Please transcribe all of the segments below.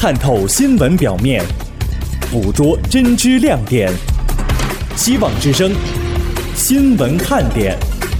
探透新闻表面，捕捉真知亮点。希望之声，新闻看点。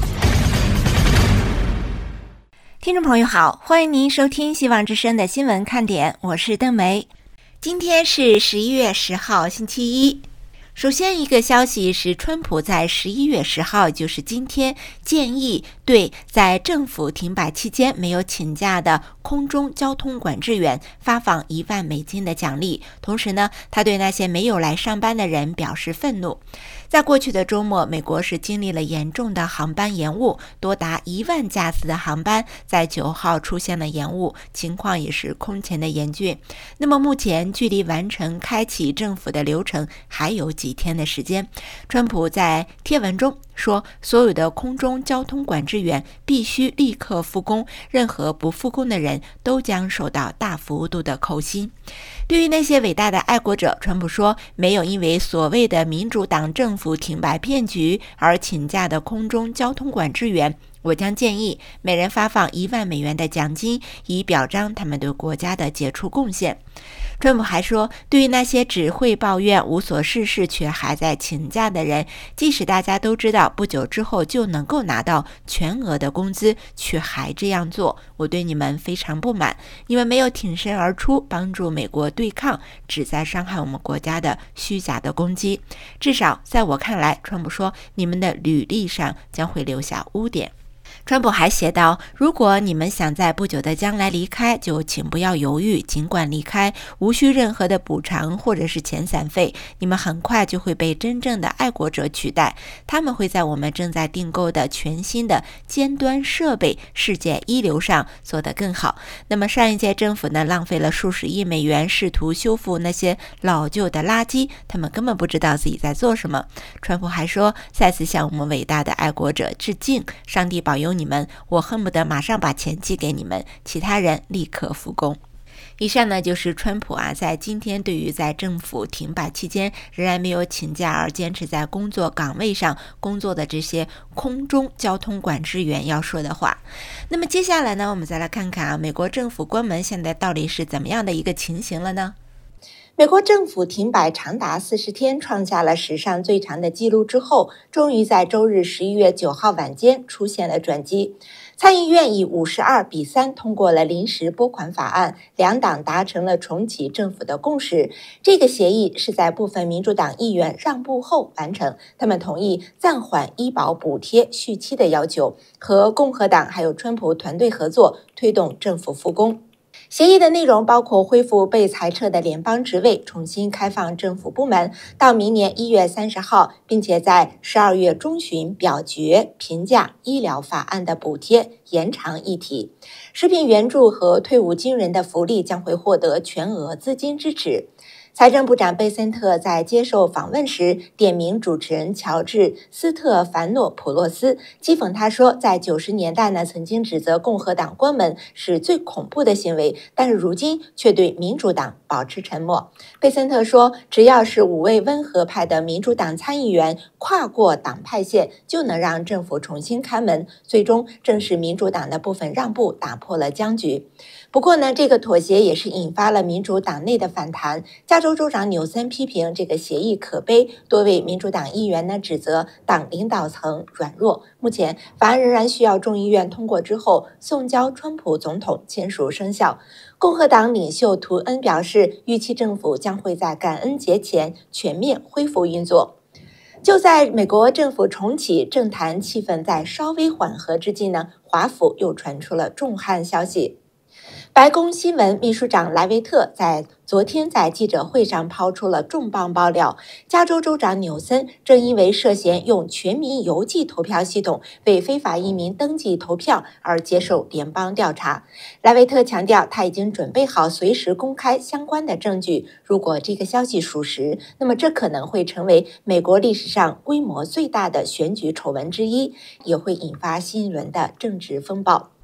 听众朋友好，欢迎您收听希望之声的新闻看点，我是邓梅。今天是11月10号，星期一。首先一个消息是，川普在11月10号，就是今天，建议对在政府停摆期间没有请假的空中交通管制员发放1万美金的奖励。同时呢，他对那些没有来上班的人表示愤怒。在过去的周末，美国是经历了严重的航班延误，多达1万架次的航班在9号出现了延误，情况也是空前的严峻。那么目前距离完成开启政府的流程还有几天的时间。川普在贴文中说，所有的空中交通管制员必须立刻复工，任何不复工的人都将受到大幅度的扣薪。对于那些伟大的爱国者，川普说，没有因为所谓的民主党政府停摆骗局而请假的空中交通管制员，我将建议每人发放1万美元的奖金，以表彰他们对国家的杰出贡献。川普还说，对于那些只会抱怨无所事事却还在请假的人，即使大家都知道不久之后就能够拿到全额的工资，却还这样做，我对你们非常不满。你们没有挺身而出帮助美国对抗旨在伤害我们国家的虚假的攻击。至少在我看来，川普说，你们的履历上将会留下污点。川普还写道，如果你们想在不久的将来离开，就请不要犹豫，尽管离开，无需任何的补偿或者是遣散费，你们很快就会被真正的爱国者取代，他们会在我们正在订购的全新的尖端设备世界一流上做得更好。那么上一届政府呢，浪费了数十亿美元试图修复那些老旧的垃圾，他们根本不知道自己在做什么。川普还说，再次向我们伟大的爱国者致敬，上帝保佑你们，我恨不得马上把钱寄给你们，其他人立刻复工。以上呢就是川普在今天对于在政府停摆期间仍然没有请假而坚持在工作岗位上工作的这些空中交通管制员要说的话。那么接下来呢，我们再来看看美国政府关门现在到底是怎么样的一个情形了呢？美国政府停摆长达40天，创下了史上最长的纪录之后，终于在周日11月9号晚间出现了转机。参议院以52-3通过了临时拨款法案，两党达成了重启政府的共识。这个协议是在部分民主党议员让步后完成，他们同意暂缓医保补贴续期的要求，和共和党还有川普团队合作，推动政府复工。协议的内容包括恢复被裁撤的联邦职位，重新开放政府部门到明年1月30号，并且在12月中旬表决评价医疗法案的补贴延长议题。食品援助和退伍军人的福利将会获得全额资金支持。财政部长贝森特在接受访问时点名主持人乔治·斯特凡诺普洛斯，讥讽他说，在90年代呢，曾经指责共和党关门是最恐怖的行为，但是如今却对民主党保持沉默。贝森特说，只要是5位温和派的民主党参议员跨过党派线，就能让政府重新开门。最终正是民主党的部分让步打破了僵局。不过呢，这个妥协也是引发了民主党内的反弹。加州州长纽森批评这个协议可悲，多位民主党议员呢指责党领导层软弱。目前法案仍然需要众议院通过之后送交川普总统签署生效。共和党领袖图恩表示，预期政府将会在感恩节前全面恢复运作。就在美国政府重启，政坛气氛在稍微缓和之际呢，华府又传出了重磅消息。白宫新闻秘书长莱维特昨天在记者会上抛出了重磅爆料，加州州长纽森正因为涉嫌用全民邮寄投票系统为非法移民登记投票而接受联邦调查。莱维特强调，他已经准备好随时公开相关的证据。如果这个消息属实，那么这可能会成为美国历史上规模最大的选举丑闻之一，也会引发新一轮的政治风暴。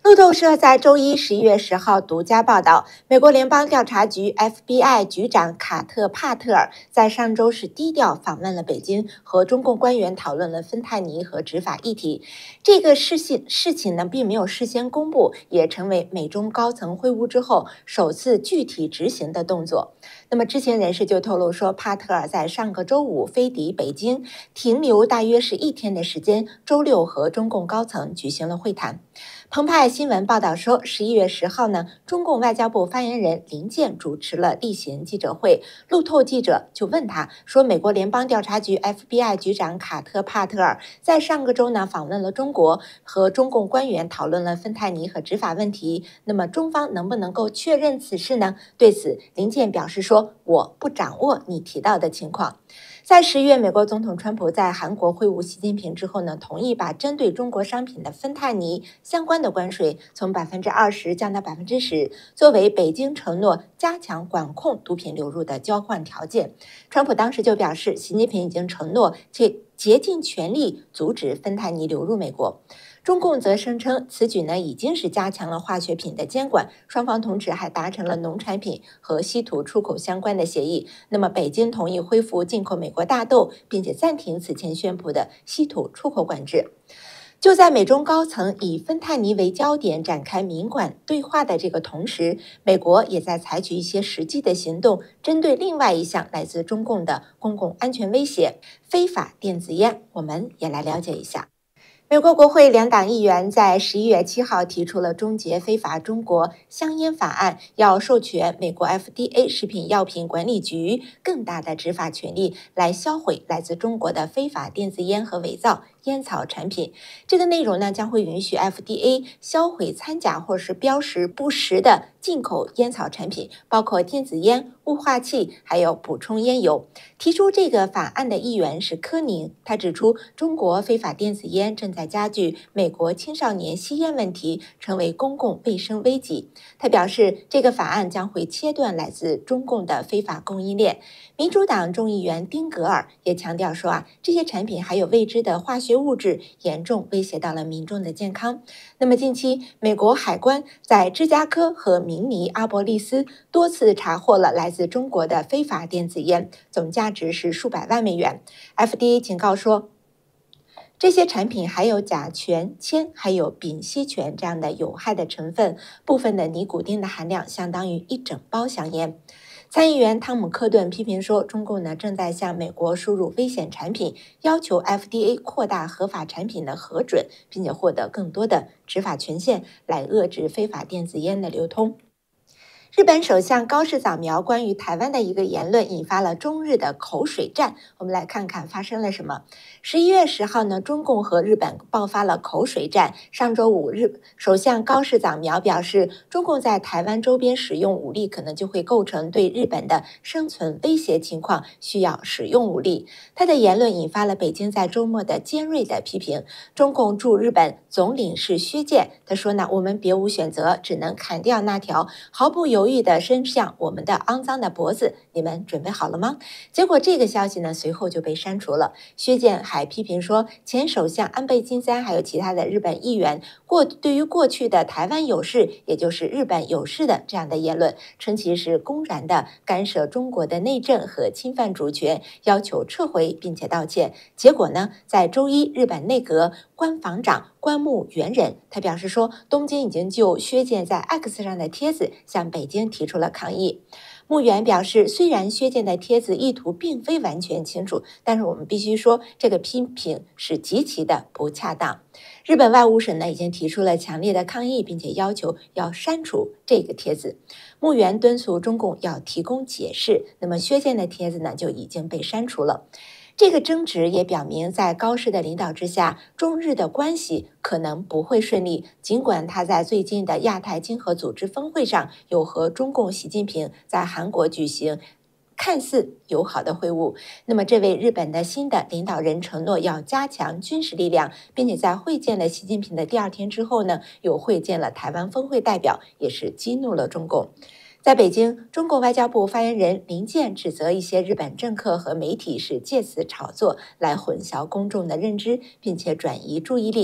路透社在周一11月10号独家报道，美国联邦调查局 FBI 局长卡特·帕特尔在上周是低调访问了北京，和中共官员讨论了芬太尼和执法议题。这个事情呢，并没有事先公布，也成为美中高层会晤之后首次具体执行的动作。那么知情人士就透露说，帕特尔在上个周五飞抵北京，停留大约是1天的时间，周六和中共高层举行了会谈。澎湃新闻报道说，11月10号呢，中共外交部发言人林健主持了例行记者会。路透记者就问他说，美国联邦调查局 FBI 局长卡特·帕特尔在上个周呢访问了中国，和中共官员讨论了芬太尼和执法问题。那么中方能不能够确认此事呢？对此，林健表示说，我不掌握你提到的情况。在10月，美国总统川普在韩国会晤习近平之后呢，同意把针对中国商品的芬太尼相关的关税从20%降到10%，作为北京承诺加强管控毒品流入的交换条件。川普当时就表示，习近平已经承诺且竭尽全力阻止芬太尼流入美国。中共则声称，此举呢已经是加强了化学品的监管，双方同时还达成了农产品和稀土出口相关的协议。那么，北京同意恢复进口美国大豆，并且暂停此前宣布的稀土出口管制。就在美中高层以芬太尼为焦点展开敏感对话的这个同时，美国也在采取一些实际的行动，针对另外一项来自中共的公共安全威胁——非法电子烟，我们也来了解一下。美国国会两党议员在11月7号提出了终结非法中国香烟法案，要授权美国 FDA 食品药品管理局更大的执法权力，来销毁来自中国的非法电子烟和伪造烟草产品。这个内容呢，将会允许 FDA 销毁掺假或是标识不实的进口烟草产品，包括电子烟、雾化器，还有补充烟油。提出这个法案的议员是柯宁，他指出，中国非法电子烟正在加剧美国青少年吸烟问题，成为公共卫生危机。他表示，这个法案将会切断来自中共的非法供应链。民主党众议员丁格尔也强调说这些产品含有未知的化学物质，严重威胁到了民众的健康。那么近期，美国海关在芝加哥和明尼阿波利斯多次查获了来自中国的非法电子烟，总价值是数百万美元。FDA 警告说，这些产品含有甲醛、铅还有丙烯醛这样的有害的成分，部分的尼古丁的含量相当于一整包香烟。参议员汤姆·科顿批评说，中共呢正在向美国输入危险产品，要求 FDA 扩大合法产品的核准，并且获得更多的执法权限，来遏制非法电子烟的流通。日本首相高市早苗关于台湾的一个言论引发了中日的口水战，我们来看看发生了什么。11月10号呢，中共和日本爆发了口水战。上周五，首相高市早苗表示，中共在台湾周边使用武力可能就会构成对日本的生存威胁情况，需要使用武力。他的言论引发了北京在周末的尖锐的批评。中共驻日本总领事薛健他说呢，我们别无选择，只能砍掉那条毫不犹豫地伸向我们的肮脏的脖子，你们准备好了吗？结果这个消息呢，随后就被删除了。薛健还批评说，前首相安倍晋三还有其他的日本议员对于过去的台湾有事，也就是日本有事的这样的言论，称其是公然的干涉中国的内政和侵犯主权，要求撤回并且道歉。结果呢，在周一，日本内阁官房长官木原人他表示说，东京已经就薛健在 X 上的帖子向北京提出了抗议。木原表示，虽然薛健的帖子意图并非完全清楚，但是我们必须说，这个批评是极其的不恰当。日本外务省呢已经提出了强烈的抗议，并且要求要删除这个帖子。木原敦促中共要提供解释，那么薛健的帖子呢就已经被删除了。这个争执也表明，在高市的领导之下，中日的关系可能不会顺利。尽管他在最近的亚太经合组织峰会上有和中共习近平在韩国举行看似友好的会晤，那么这位日本的新的领导人承诺要加强军事力量，并且在会见了习近平的第2天之后呢，又会见了台湾峰会代表，也是激怒了中共。在北京，中共外交部发言人林健指责一些日本政客和媒体是借此炒作来混淆公众的认知，并且转移注意力。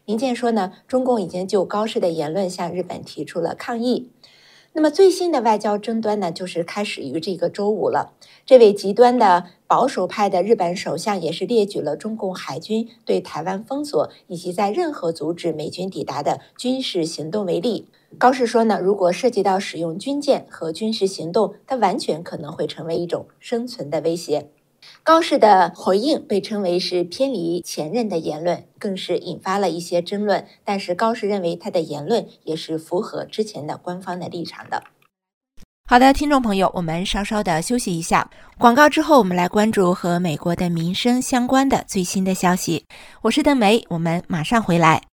民间说呢，中共已经就高市的言论向日本提出了抗议。那么最新的外交争端呢，就是开始于这个周五了。这位极端的保守派的日本首相也是列举了中共海军对台湾封锁以及在任何阻止美军抵达的军事行动为例。高市说呢，如果涉及到使用军舰和军事行动，它完全可能会成为一种生存的威胁。高市的回应被称为是偏离前任的言论，更是引发了一些争论。但是高市认为他的言论也是符合之前的官方的立场的。好的，听众朋友，我们稍稍的休息一下，广告之后我们来关注和美国的民生相关的最新的消息。我是邓梅，我们马上回来。